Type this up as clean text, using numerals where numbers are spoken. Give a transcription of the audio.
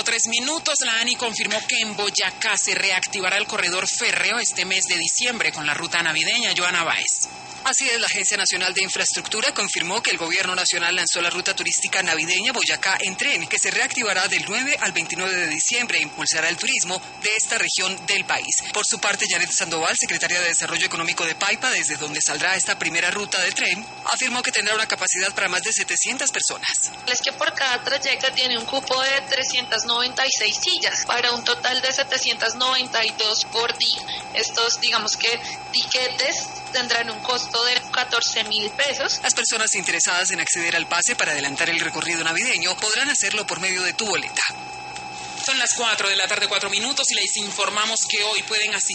4:03. La ANI confirmó que en Boyacá se reactivará el corredor férreo este mes de diciembre con la ruta navideña. Joana Báez. Así es, la Agencia Nacional de Infraestructura confirmó que el Gobierno Nacional lanzó la ruta turística navideña Boyacá en tren, que se reactivará del 9 al 29 de diciembre e impulsará el turismo de esta región del país. Por su parte, Janet Sandoval, secretaria de Desarrollo Económico de Paipa, desde donde saldrá esta primera ruta de tren, afirmó que tendrá una capacidad para más de 700 personas. Es que por cada trayecto tiene un cupo de 396 sillas, para un total de 792 por día. Estos, digamos que, tiquetes tendrán un costo de 14.000 pesos. Las personas interesadas en acceder al pase para adelantar el recorrido navideño podrán hacerlo por medio de Tu Boleta. Son las 4:04 y les informamos que hoy pueden asistir